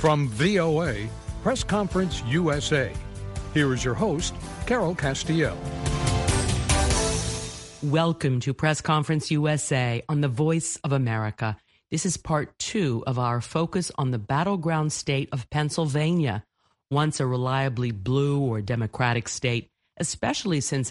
From VOA, Press Conference USA, here is your host, Carol Castiel. Welcome to Press Conference USA on the Voice of America. This is part 2 of our focus on the battleground state of Pennsylvania, once a reliably blue or Democratic state, especially since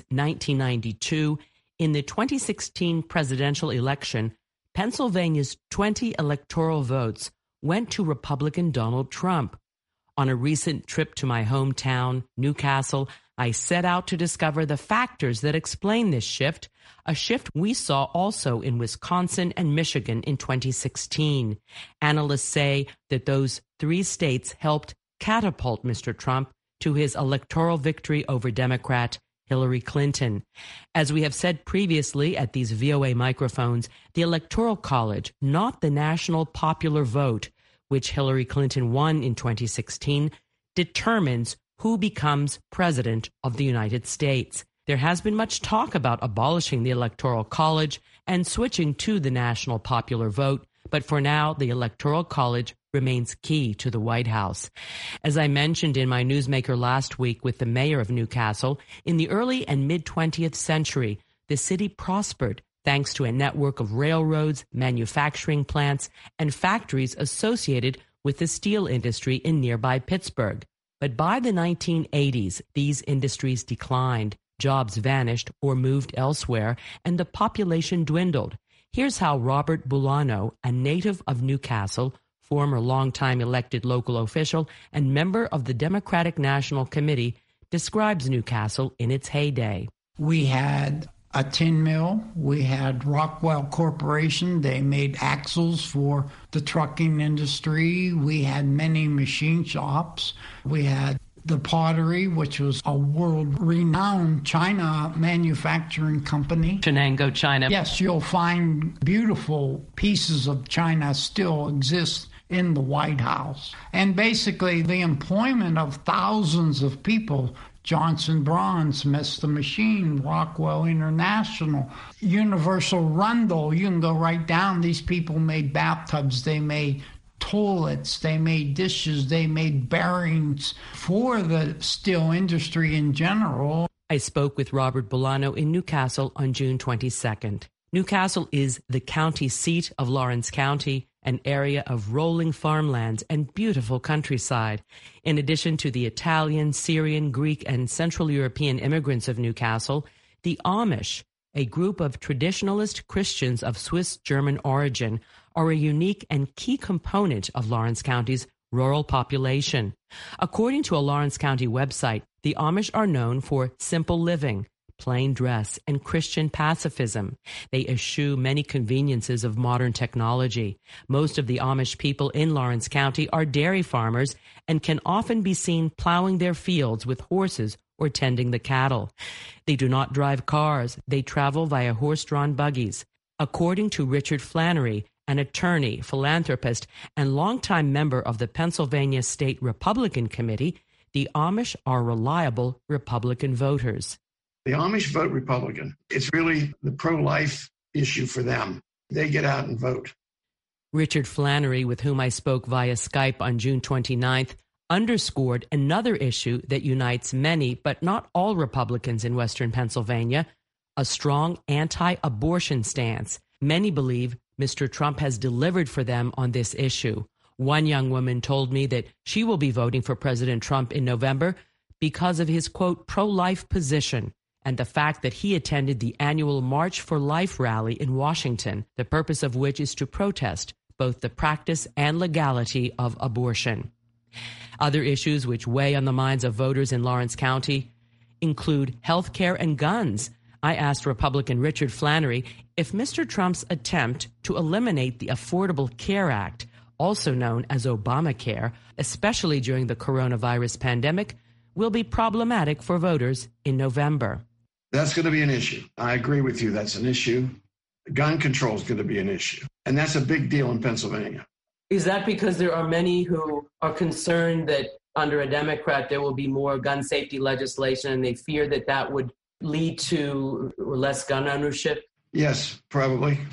1992. In the 2016 presidential election, Pennsylvania's 20 electoral votes went to Republican Donald Trump. On a recent trip to my hometown, Newcastle, I set out to discover the factors that explain this shift, a shift we saw also in Wisconsin and Michigan in 2016. Analysts say that those 3 states helped catapult Mr. Trump to his electoral victory over Democrat Hillary Clinton. As we have said previously at these VOA microphones, the Electoral College, not the national popular vote, which Hillary Clinton won in 2016, determines who becomes president of the United States. There has been much talk about abolishing the Electoral College and switching to the national popular vote, but for now, the Electoral College remains key to the White House. As I mentioned in my Newsmaker last week with the mayor of Newcastle, in the early and mid-20th century, the city prospered thanks to a network of railroads, manufacturing plants, and factories associated with the steel industry in nearby Pittsburgh. But by the 1980s, these industries declined, jobs vanished or moved elsewhere, and the population dwindled. Here's how Robert Bulano, a native of Newcastle, former longtime elected local official and member of the Democratic National Committee, describes Newcastle in its heyday. We had a tin mill. We had Rockwell Corporation. They made axles for the trucking industry. We had many machine shops. We had the pottery, which was a world-renowned China manufacturing company. Chenango, China. Yes, you'll find beautiful pieces of China still exist in the White House. And basically the employment of thousands of people, Johnson Bronze, Smith's the Machine, Rockwell International, Universal Rundle, you can go right down. These people made bathtubs, they made toilets, they made dishes, they made bearings for the steel industry in general. I spoke with Robert Bulano in Newcastle on June 22nd. Newcastle is the county seat of Lawrence County, an area of rolling farmlands and beautiful countryside. In addition to the Italian, Syrian, Greek, and Central European immigrants of Newcastle, the Amish, a group of traditionalist Christians of Swiss-German origin, are a unique and key component of Lawrence County's rural population. According to a Lawrence County website, the Amish are known for simple living, plain dress, and Christian pacifism. They eschew many conveniences of modern technology. Most of the Amish people in Lawrence County are dairy farmers and can often be seen plowing their fields with horses or tending the cattle. They do not drive cars. They travel via horse-drawn buggies. According to Richard Flannery, an attorney, philanthropist, and longtime member of the Pennsylvania State Republican Committee, the Amish are reliable Republican voters. The Amish vote Republican. It's really the pro-life issue for them. They get out and vote. Richard Flannery, with whom I spoke via Skype on June 29th, underscored another issue that unites many, but not all Republicans in Western Pennsylvania, a strong anti-abortion stance. Many believe Mr. Trump has delivered for them on this issue. One young woman told me that she will be voting for President Trump in November because of his, quote, pro-life position and the fact that he attended the annual March for Life rally in Washington, the purpose of which is to protest both the practice and legality of abortion. Other issues which weigh on the minds of voters in Lawrence County include health care and guns. I asked Republican Richard Flannery if Mr. Trump's attempt to eliminate the Affordable Care Act, also known as Obamacare, especially during the coronavirus pandemic, will be problematic for voters in November. That's going to be an issue. I agree with you. That's an issue. Gun control is going to be an issue. And that's a big deal in Pennsylvania. Is that because there are many who are concerned that under a Democrat there will be more gun safety legislation and they fear that that would lead to less gun ownership? Yes, probably.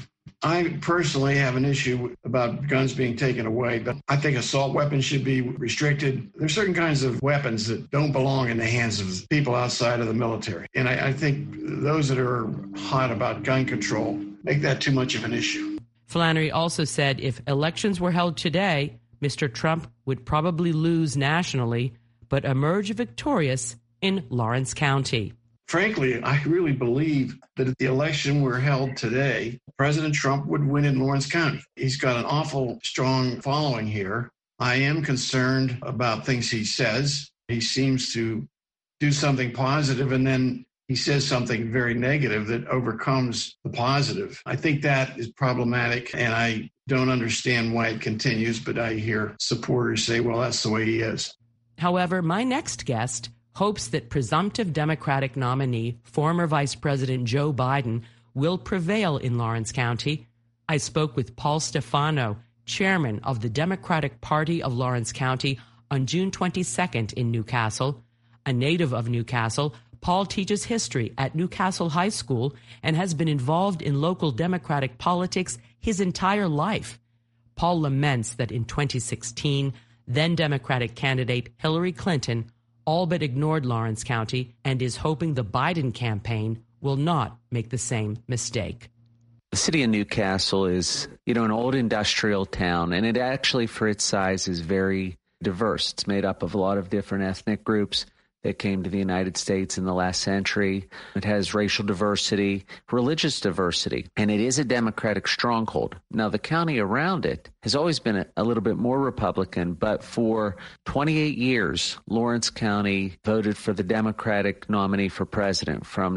I personally have an issue about guns being taken away, but I think assault weapons should be restricted. There's certain kinds of weapons that don't belong in the hands of people outside of the military. And I think those that are hot about gun control make that too much of an issue. Flannery also said if elections were held today, Mr. Trump would probably lose nationally, but emerge victorious in Lawrence County. Frankly, I really believe that if the election were held today, President Trump would win in Lawrence County. He's got an awful strong following here. I am concerned about things he says. He seems to do something positive, and then he says something very negative that overcomes the positive. I think that is problematic, and I don't understand why it continues, but I hear supporters say, well, that's the way he is. However, my next guest hopes that presumptive Democratic nominee, former Vice President Joe Biden, will prevail in Lawrence County. I spoke with Paul Stefano, chairman of the Democratic Party of Lawrence County, on June 22nd in Newcastle. A native of Newcastle, Paul teaches history at Newcastle High School and has been involved in local Democratic politics his entire life. Paul laments that in 2016, then Democratic candidate Hillary Clinton all but ignored Lawrence County and is hoping the Biden campaign will not make the same mistake. The city of Newcastle is, an old industrial town, and it actually, for its size, is very diverse. It's made up of a lot of different ethnic groups that came to the United States in the last century. It has racial diversity, religious diversity, and it is a Democratic stronghold. Now, the county around it has always been a little bit more Republican, but for 28 years, Lawrence County voted for the Democratic nominee for president from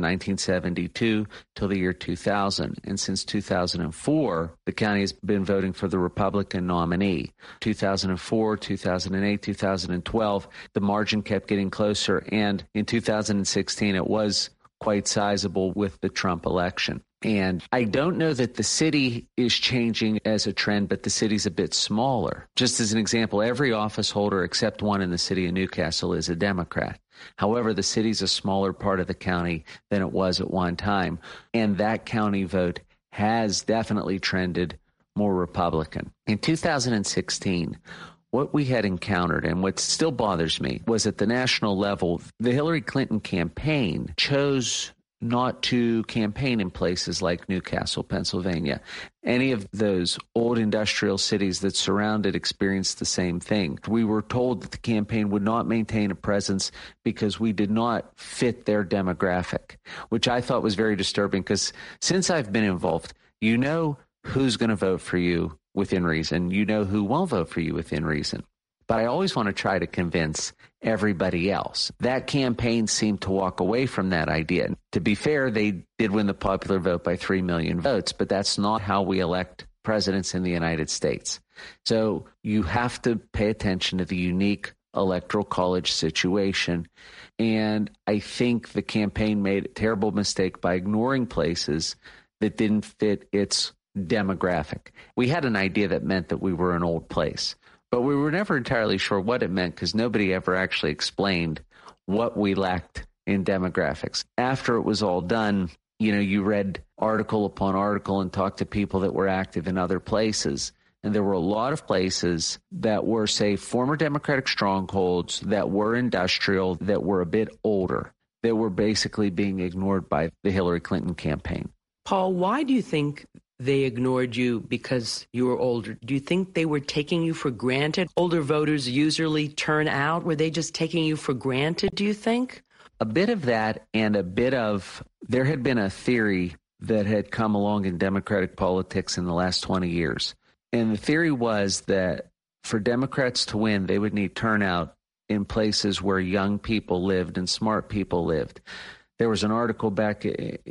1972 till the year 2000. And since 2004, the county has been voting for the Republican nominee. 2004, 2008, 2012, the margin kept getting closer. And in 2016, it was quite sizable with the Trump election. And I don't know that the city is changing as a trend, but the city's a bit smaller. Just as an example, every office holder except one in the city of Newcastle is a Democrat. However, the city's a smaller part of the county than it was at one time. And that county vote has definitely trended more Republican. In 2016, what we had encountered, and what still bothers me, was at the national level, the Hillary Clinton campaign chose not to campaign in places like Newcastle, Pennsylvania. Any of those old industrial cities that surround it experienced the same thing. We were told that the campaign would not maintain a presence because we did not fit their demographic, which I thought was very disturbing because since I've been involved, you know who's going to vote for you within reason. You know who won't vote for you within reason. But I always want to try to convince everybody else. That campaign seemed to walk away from that idea. To be fair, they did win the popular vote by 3 million votes, but that's not how we elect presidents in the United States. So you have to pay attention to the unique electoral college situation. And I think the campaign made a terrible mistake by ignoring places that didn't fit its demographic. We had an idea that meant that we were an old place, but we were never entirely sure what it meant because nobody ever actually explained what we lacked in demographics. After it was all done, you read article upon article and talked to people that were active in other places. And there were a lot of places that were, say, former Democratic strongholds that were industrial, that were a bit older, that were basically being ignored by the Hillary Clinton campaign. Paul, why do you think they ignored you because you were older? Do you think they were taking you for granted? Older voters usually turn out. Were they just taking you for granted, do you think? A bit of that, and a bit of, there had been a theory that had come along in Democratic politics in the last 20 years. And the theory was that for Democrats to win, they would need turnout in places where young people lived and smart people lived. There was an article back,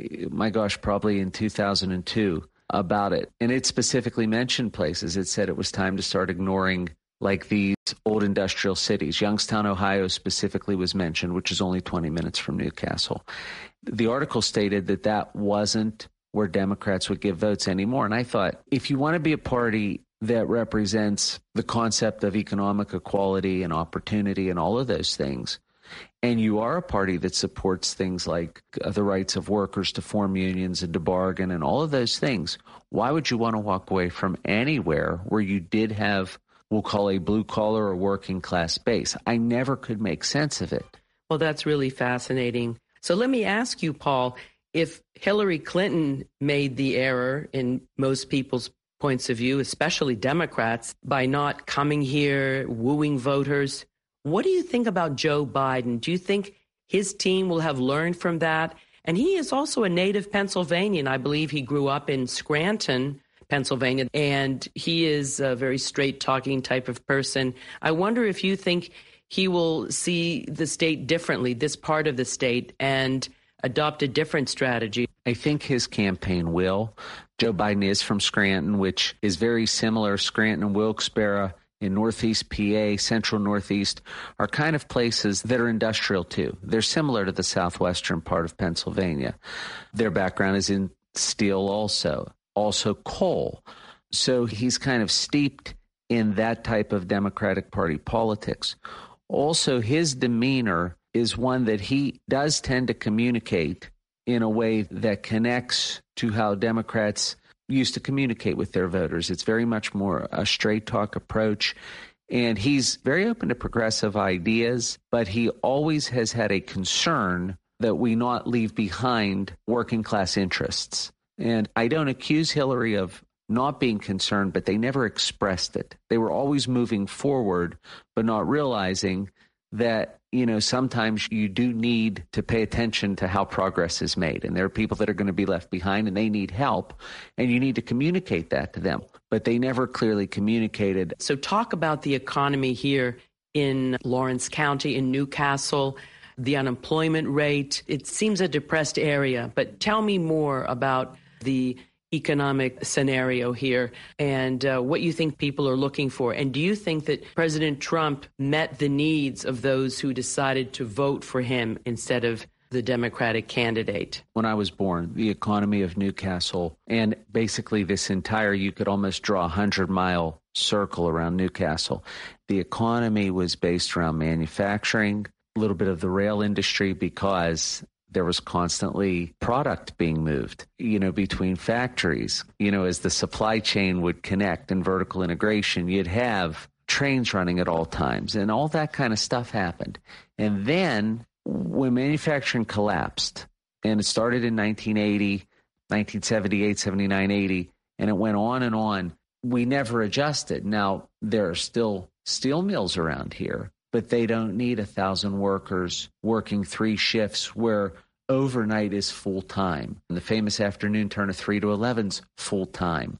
probably in 2002 about it. And it specifically mentioned places. It said it was time to start ignoring like these old industrial cities. Youngstown, Ohio specifically was mentioned, which is only 20 minutes from Newcastle. The article stated that that wasn't where Democrats would give votes anymore. And I thought, if you want to be a party that represents the concept of economic equality and opportunity and all of those things, and you are a party that supports things like the rights of workers to form unions and to bargain and all of those things, why would you want to walk away from anywhere where you did have, we'll call a blue collar or working class base? I never could make sense of it. Well, that's really fascinating. So let me ask you, Paul, if Hillary Clinton made the error in most people's points of view, especially Democrats, by not coming here, wooing voters, what do you think about Joe Biden? Do you think his team will have learned from that? And he is also a native Pennsylvanian. I believe he grew up in Scranton, Pennsylvania, and he is a very straight-talking type of person. I wonder if you think he will see the state differently, this part of the state, and adopt a different strategy. I think his campaign will. Joe Biden is from Scranton, which is very similar. Scranton and Wilkes-Barre in Northeast PA, Central Northeast, are kind of places that are industrial too. They're similar to the southwestern part of Pennsylvania. Their background is in steel also coal. So he's kind of steeped in that type of Democratic Party politics. Also, his demeanor is one that he does tend to communicate in a way that connects to how Democrats used to communicate with their voters. It's very much more a straight talk approach. And he's very open to progressive ideas, but he always has had a concern that we not leave behind working class interests. And I don't accuse Hillary of not being concerned, but they never expressed it. They were always moving forward, but not realizing that, sometimes you do need to pay attention to how progress is made. And there are people that are going to be left behind and they need help. And you need to communicate that to them. But they never clearly communicated. So talk about the economy here in Lawrence County, in Newcastle, the unemployment rate. It seems a depressed area, but tell me more about the economic scenario here and what you think people are looking for. And do you think that President Trump met the needs of those who decided to vote for him instead of the Democratic candidate? When I was born, the economy of Newcastle and basically this entire, you could almost draw a 100-mile circle around Newcastle. The economy was based around manufacturing, a little bit of the rail industry because there was constantly product being moved, between factories. As the supply chain would connect and vertical integration, you'd have trains running at all times and all that kind of stuff happened. And then when manufacturing collapsed, and it started in 1980, 1978, 79, 80, and it went on, we never adjusted. Now, there are still steel mills around here, but they don't need 1,000 workers working 3 shifts where overnight is full time. And the famous afternoon turn of 3 to 11's full time.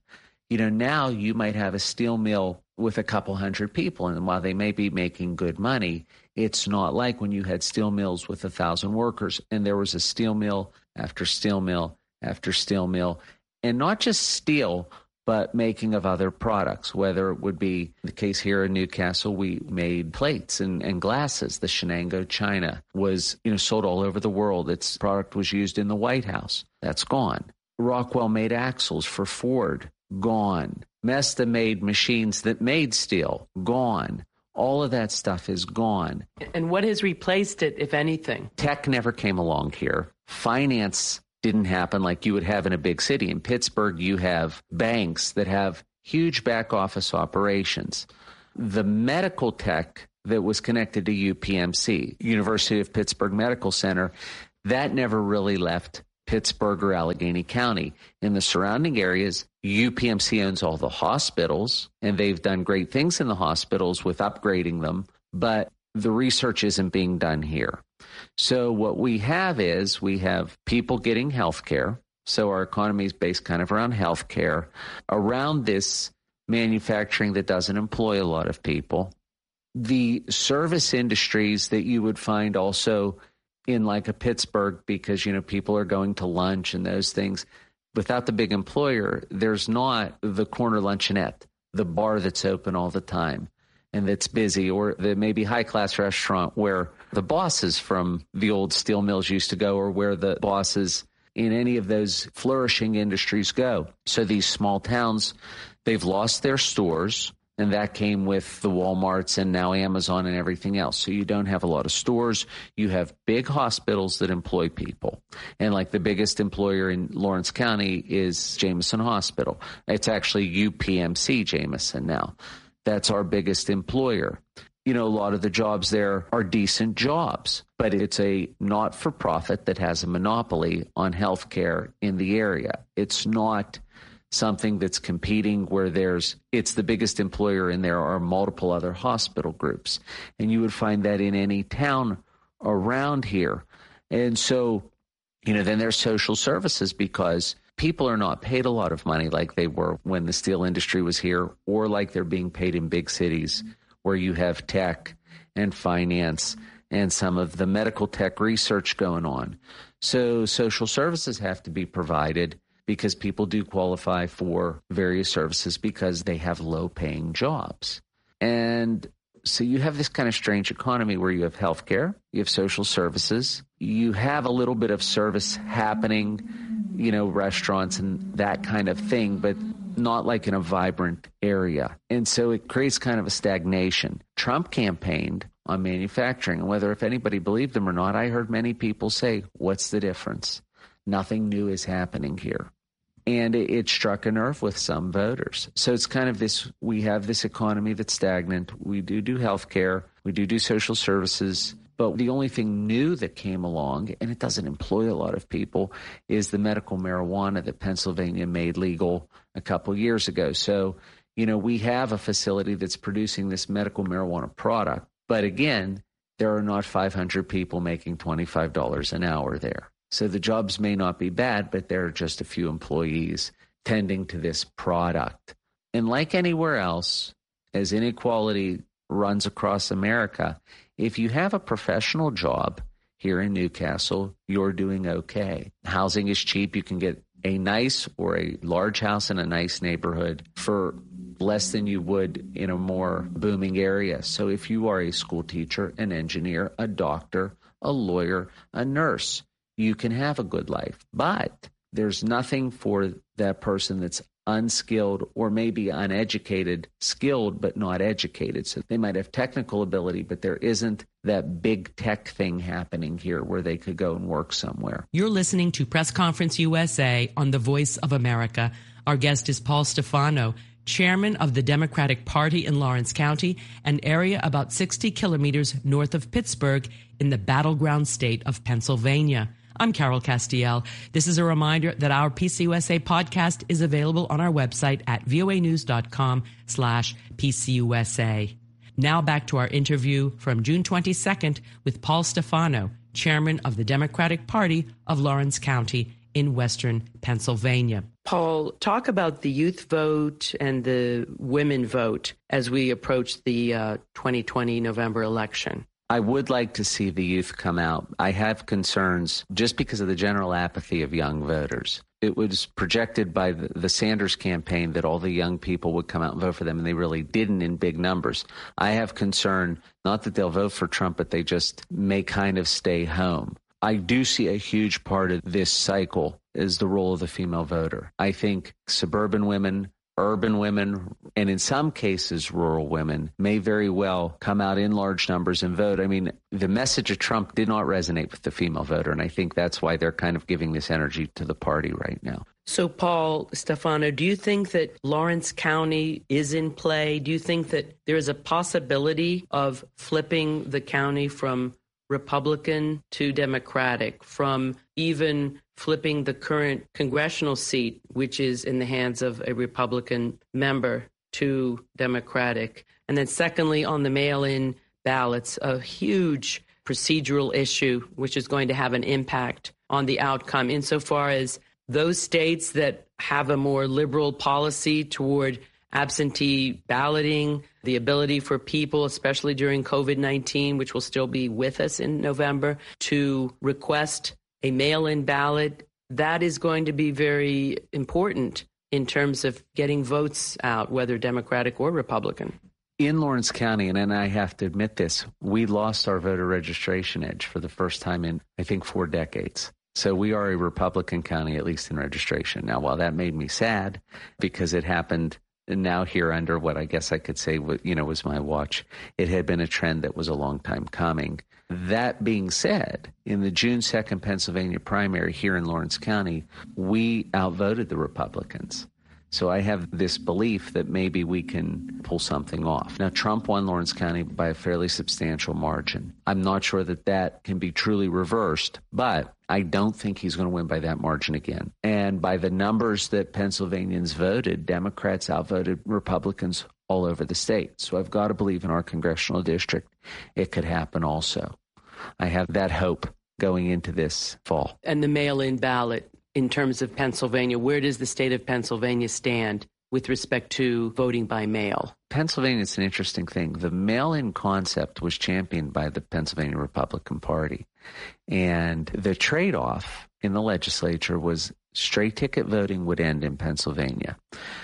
Now you might have a steel mill with a couple hundred people, and while they may be making good money, it's not like when you had steel mills with 1,000 workers, and there was a steel mill after steel mill after steel mill, and not just steel, but making of other products, whether it would be the case here in Newcastle, we made plates and glasses. The Shenango china was, sold all over the world. Its product was used in the White House. That's gone. Rockwell made axles for Ford. Gone. Mesta made machines that made steel. Gone. All of that stuff is gone. And what has replaced it, if anything? Tech never came along here. Finance didn't happen like you would have in a big city. In Pittsburgh, you have banks that have huge back office operations. The medical tech that was connected to UPMC, University of Pittsburgh Medical Center, that never really left Pittsburgh or Allegheny County. In the surrounding areas, UPMC owns all the hospitals, and they've done great things in the hospitals with upgrading them, but the research isn't being done here. So what we have is we have people getting health care. So our economy is based kind of around health care, around this manufacturing that doesn't employ a lot of people. The service industries that you would find also in like a Pittsburgh, because, people are going to lunch and those things. Without the big employer, there's not the corner luncheonette, the bar that's open all the time and that's busy, or the maybe high-class restaurant where the bosses from the old steel mills used to go, or where the bosses in any of those flourishing industries go. So these small towns, they've lost their stores. And that came with the Walmarts and now Amazon and everything else. So you don't have a lot of stores. You have big hospitals that employ people. And like the biggest employer in Lawrence County is Jameson Hospital. It's actually UPMC Jameson now. That's our biggest employer. You know, a lot of the jobs there are decent jobs, but it's a not-for-profit that has a monopoly on healthcare in the area. It's not something that's competing where it's the biggest employer and there are multiple other hospital groups. And you would find that in any town around here. And so, you know, then there's social services because people are not paid a lot of money like they were when the steel industry was here or like they're being paid in big cities where you have tech and finance and some of the medical tech research going on. So social services have to be provided because people do qualify for various services because they have low-paying jobs. And so you have this kind of strange economy where you have healthcare, you have social services, you have a little bit of service happening, you know, restaurants and that kind of thing, but not like in a vibrant area. And so it creates kind of a stagnation. Trump campaigned on manufacturing, and whether if anybody believed him or not, I heard many people say, what's the difference? Nothing new is happening here. And it struck a nerve with some voters. So it's kind of this, we have this economy that's stagnant. We do healthcare. We do social services. But the only thing new that came along, and it doesn't employ a lot of people, is the medical marijuana that Pennsylvania made legal a couple years ago. So, you know, we have a facility that's producing this medical marijuana product. But again, there are not 500 people making $25 an hour there. So the jobs may not be bad, but there are just a few employees tending to this product. And like anywhere else, as inequality runs across America, if you have a professional job here in Newcastle, you're doing okay. Housing is cheap. You can get a nice or a large house in a nice neighborhood for less than you would in a more booming area. So if you are a school teacher, an engineer, a doctor, a lawyer, a nurse, you can have a good life. But there's nothing for that person that's unskilled or maybe uneducated, skilled but not educated. So they might have technical ability, but there isn't that big tech thing happening here where they could go and work somewhere. You're listening to Press Conference USA on the Voice of America. Our guest is Paul Stefano, chairman of the Democratic Party in Lawrence County, an area about 60 kilometers north of Pittsburgh in the battleground state of Pennsylvania. I'm Carol Castiel. This is a reminder that our PCUSA podcast is available on our website at voanews.com/PCUSA. Now back to our interview from June 22nd with Paul Stefano, chairman of the Democratic Party of Lawrence County in western Pennsylvania. Paul, talk about the youth vote and the women vote as we approach the 2020 November election. I would like to see the youth come out. I have concerns just because of the general apathy of young voters. It was projected by the Sanders campaign that all the young people would come out and vote for them, and they really didn't in big numbers. I have concern, not that they'll vote for Trump, but they just may kind of stay home. I do see a huge part of this cycle is the role of the female voter. I think suburban women, urban women, and in some cases rural women may very well come out in large numbers and vote. I mean, the message of Trump did not resonate with the female voter, and I think that's why they're kind of giving this energy to the party right now. So, Paul Stefano, do you think that Lawrence County is in play? Do you think that there is a possibility of flipping the county from Republican to Democratic, from even flipping the current congressional seat, which is in the hands of a Republican member, to Democratic? And then secondly, on the mail-in ballots, a huge procedural issue, which is going to have an impact on the outcome insofar as those states that have a more liberal policy toward absentee balloting, the ability for people, especially during COVID-19, which will still be with us in November, to request a mail-in ballot, that is going to be very important in terms of getting votes out, whether Democratic or Republican. In Lawrence County, and I have to admit this, we lost our voter registration edge for the first time in, I think, 4 decades. So we are a Republican county, at least in registration. Now, while that made me sad because it happened now here under what I guess I could say, was my watch. It had been a trend that was a long time coming. That being said, in the June 2nd Pennsylvania primary here in Lawrence County, we outvoted the Republicans. So I have this belief that maybe we can pull something off. Now, Trump won Lawrence County by a fairly substantial margin. I'm not sure that can be truly reversed, but I don't think he's going to win by that margin again. And by the numbers that Pennsylvanians voted, Democrats outvoted Republicans all over the state. So I've got to believe in our congressional district it could happen also. I have that hope going into this fall. And the mail-in ballot, in terms of Pennsylvania, where does the state of Pennsylvania stand with respect to voting by mail? Pennsylvania is an interesting thing. The mail-in concept was championed by the Pennsylvania Republican Party. And the trade-off in the legislature was straight ticket voting would end in Pennsylvania.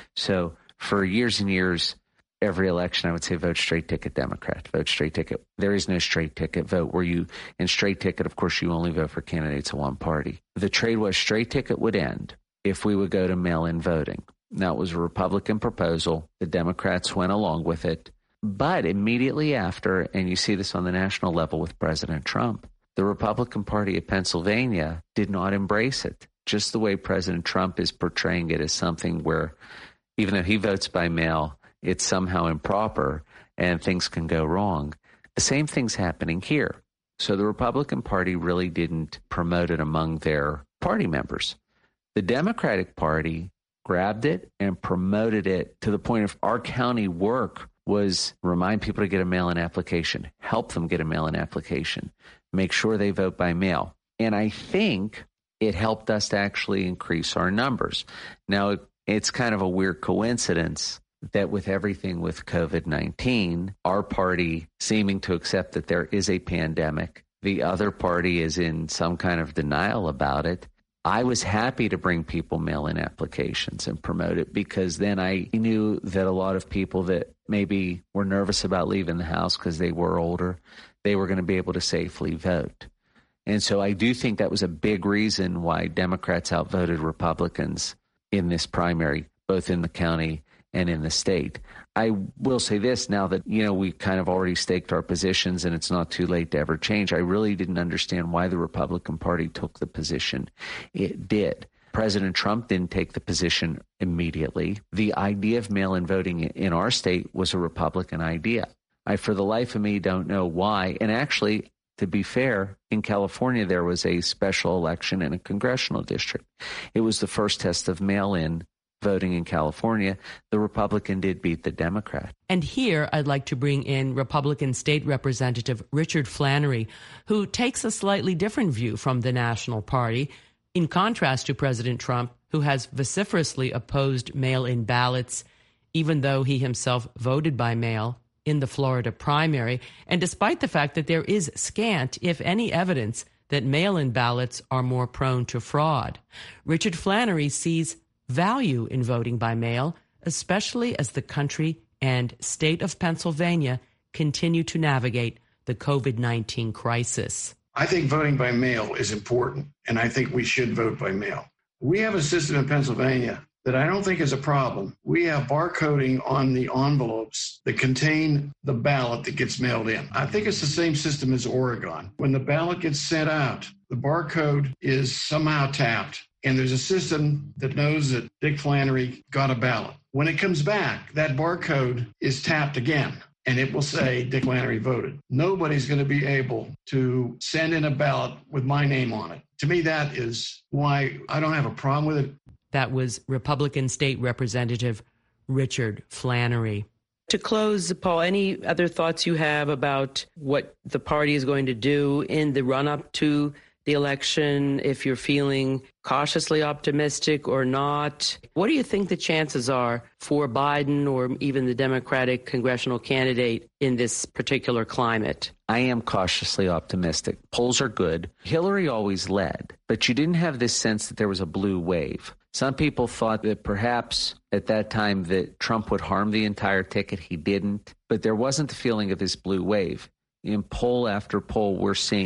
So for years and years, every election, I would say vote straight ticket Democrat, vote straight ticket. There is no straight ticket vote in straight ticket, of course, you only vote for candidates of one party. The trade was straight ticket would end if we would go to mail-in voting. Now, it was a Republican proposal. The Democrats went along with it. But immediately after, and you see this on the national level with President Trump, the Republican Party of Pennsylvania did not embrace it, just the way President Trump is portraying it as something where, even though he votes by mail, it's somehow improper and things can go wrong. The same thing's happening here. So the Republican Party really didn't promote it among their party members. The Democratic Party grabbed it and promoted it to the point of our county work was remind people to get a mail-in application, help them get a mail-in application, make sure they vote by mail. And I think it helped us to actually increase our numbers. Now, it's kind of a weird coincidence that with everything with COVID-19, our party seeming to accept that there is a pandemic, the other party is in some kind of denial about it. I was happy to bring people mail-in applications and promote it because then I knew that a lot of people that maybe were nervous about leaving the house because they were older, they were going to be able to safely vote. And so I do think that was a big reason why Democrats outvoted Republicans in this primary, both in the county and in the state. I will say this now that, we kind of already staked our positions and it's not too late to ever change. I really didn't understand why the Republican Party took the position it did. President Trump didn't take the position immediately. The idea of mail-in voting in our state was a Republican idea. I, for the life of me, don't know why. And actually, to be fair, in California, there was a special election in a congressional district. It was the first test of mail-in voting in California. The Republican did beat the Democrat. And here I'd like to bring in Republican State Representative Richard Flannery, who takes a slightly different view from the National Party, in contrast to President Trump, who has vociferously opposed mail-in ballots, even though he himself voted by mail in the Florida primary, and despite the fact that there is scant, if any, evidence that mail-in ballots are more prone to fraud. Richard Flannery sees value in voting by mail, especially as the country and state of Pennsylvania continue to navigate the COVID-19 crisis. I think voting by mail is important, and I think we should vote by mail. We have a system in Pennsylvania that I don't think is a problem. We have barcoding on the envelopes that contain the ballot that gets mailed in. I think it's the same system as Oregon. When the ballot gets sent out, the barcode is somehow tapped. And there's a system that knows that Dick Flannery got a ballot. When it comes back, that barcode is tapped again, and it will say Dick Flannery voted. Nobody's going to be able to send in a ballot with my name on it. To me, that is why I don't have a problem with it. That was Republican State Representative Richard Flannery. To close, Paul, any other thoughts you have about what the party is going to do in the run-up to the election, if you're feeling cautiously optimistic or not? What do you think the chances are for Biden or even the Democratic congressional candidate in this particular climate? I am cautiously optimistic. Polls are good. Hillary always led, but you didn't have this sense that there was a blue wave. Some people thought that perhaps at that time that Trump would harm the entire ticket. He didn't, but there wasn't the feeling of this blue wave. In poll after poll, we're seeing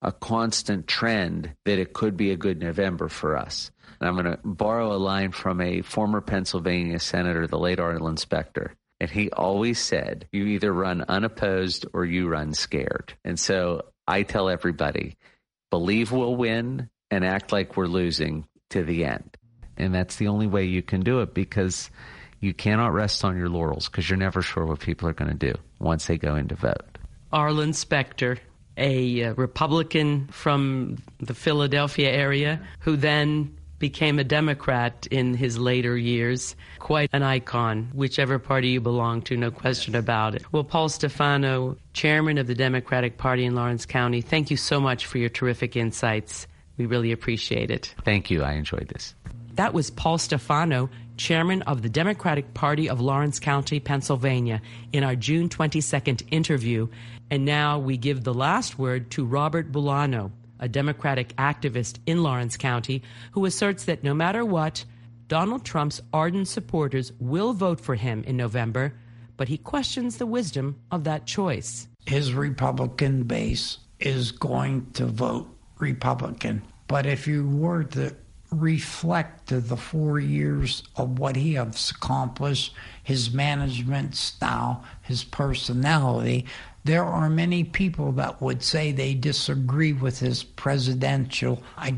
a constant trend that it could be a good November for us. And I'm going to borrow a line from a former Pennsylvania senator, the late Arlen Specter. And he always said, you either run unopposed or you run scared. And so I tell everybody, believe we'll win and act like we're losing to the end. And that's the only way you can do it, because you cannot rest on your laurels, because you're never sure what people are going to do once they go in to vote. Arlen Specter, a Republican from the Philadelphia area, who then became a Democrat in his later years. Quite an icon, whichever party you belong to, no question about it. Well, Paul Stefano, chairman of the Democratic Party in Lawrence County, thank you so much for your terrific insights. We really appreciate it. Thank you. I enjoyed this. That was Paul Stefano, chairman of the Democratic Party of Lawrence County, Pennsylvania, in our June 22nd interview. And now we give the last word to Robert Bulano, a Democratic activist in Lawrence County, who asserts that no matter what, Donald Trump's ardent supporters will vote for him in November, but he questions the wisdom of that choice. His Republican base is going to vote Republican. But if you were to reflect to the 4 years of what he has accomplished, his management style, his personality, there are many people that would say they disagree with his presidential,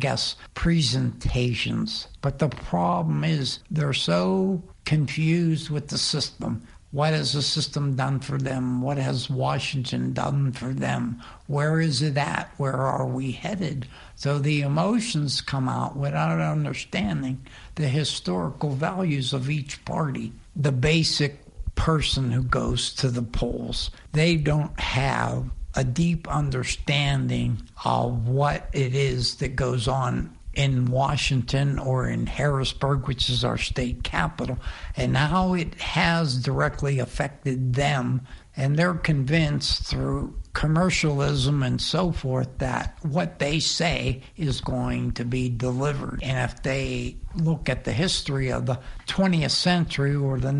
presentations. But the problem is they're so confused with the system. What has the system done for them? What has Washington done for them? Where is it at? Where are we headed? So the emotions come out without understanding the historical values of each party. The basic person who goes to the polls, they don't have a deep understanding of what it is that goes on in Washington or in Harrisburg, which is our state capital, and how it has directly affected them. And they're convinced through commercialism and so forth that what they say is going to be delivered. And if they look at the history of the 20th century or the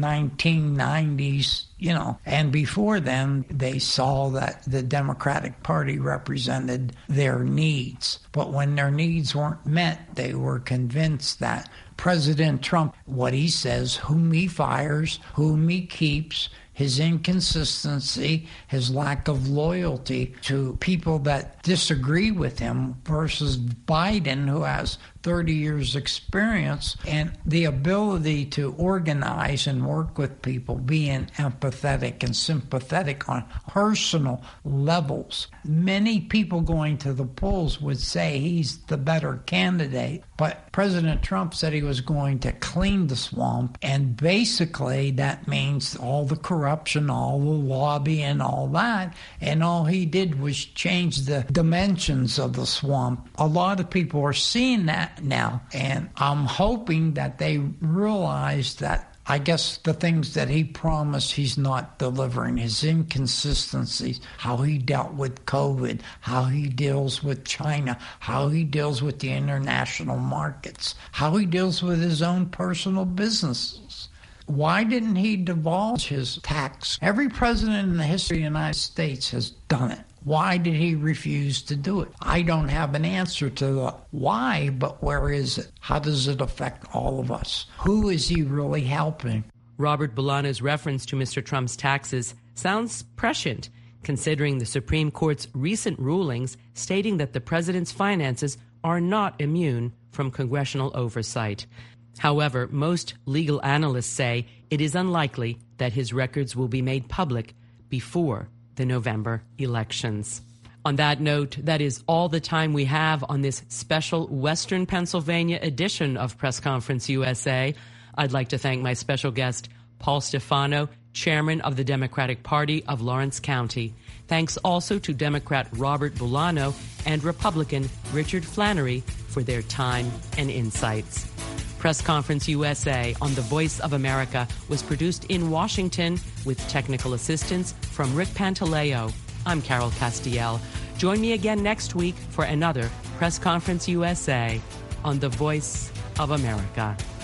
1990s, and before then, they saw that the Democratic Party represented their needs. But when their needs weren't met, they were convinced that President Trump, what he says, whom he fires, whom he keeps, his inconsistency, his lack of loyalty to people that disagree with him versus Biden, who has 30 years experience and the ability to organize and work with people, being empathetic and sympathetic on personal levels. Many people going to the polls would say he's the better candidate, but President Trump said he was going to clean the swamp, and basically that means all the corruption, all the lobbying, all that, and all he did was change the dimensions of the swamp. A lot of people are seeing that now, and I'm hoping that they realize that the things that he promised he's not delivering, his inconsistencies, how he dealt with COVID, how he deals with China, how he deals with the international markets, how he deals with his own personal businesses. Why didn't he divulge his tax? Every president in the history of the United States has done it. Why did he refuse to do it? I don't have an answer to the why, but where is it? How does it affect all of us? Who is he really helping? Robert Bulano's reference to Mr. Trump's taxes sounds prescient, considering the Supreme Court's recent rulings stating that the president's finances are not immune from congressional oversight. However, most legal analysts say it is unlikely that his records will be made public before the November elections. On that note, that is all the time we have on this special Western Pennsylvania edition of Press Conference USA. I'd like to thank my special guest, Paul Stefano, chairman of the Democratic Party of Lawrence County. Thanks also to Democrat Robert Bulano and Republican Richard Flannery for their time and insights. Press Conference USA on the Voice of America was produced in Washington with technical assistance from Rick Pantaleo. I'm Carol Castiel. Join me again next week for another Press Conference USA on the Voice of America.